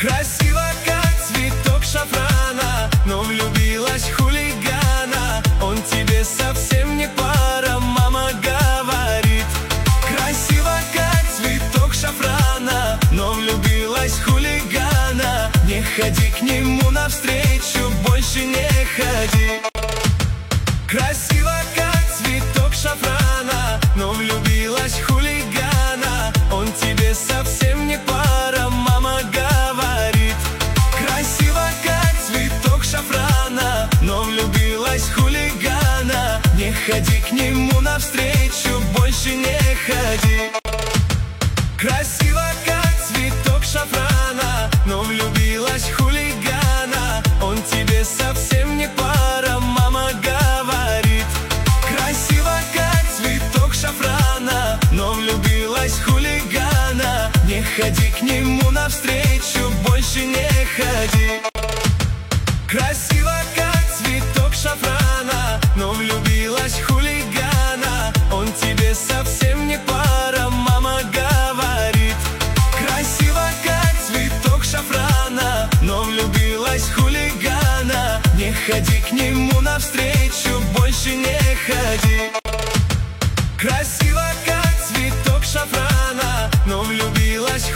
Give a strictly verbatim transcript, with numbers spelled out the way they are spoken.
Красиво, как цветок шафрана, но влюбилась в хулигана. Он тебе совсем не пара, мама говорит. Красиво, как цветок шафрана, но влюбилась в хулигана. Не ходи к нему навстречу, больше не ходи. Красиво, как цветок шафрана, но влюбилась в хулигана. Он тебе совсем не пара, мама говорит. Красиво, как цветок шафрана, но влюбилась в хулигана. Не ходи к нему навстречу, больше не ходи. Красиво, как цветок шафрана, но влюбилась в хулигана. Он тебе совсем не пара, мама говорит. Красиво, как цветок шафрана, но влюбилась в хулигана. Не ходи к нему навстречу, больше не ходи. Красиво, как цветок шафрана, но влюбилась в хулигана. Он тебе совсем не пара, мама говорит. Красиво, как цветок шафрана, но влюбилась в хулигана. Не ходи к нему навстречу.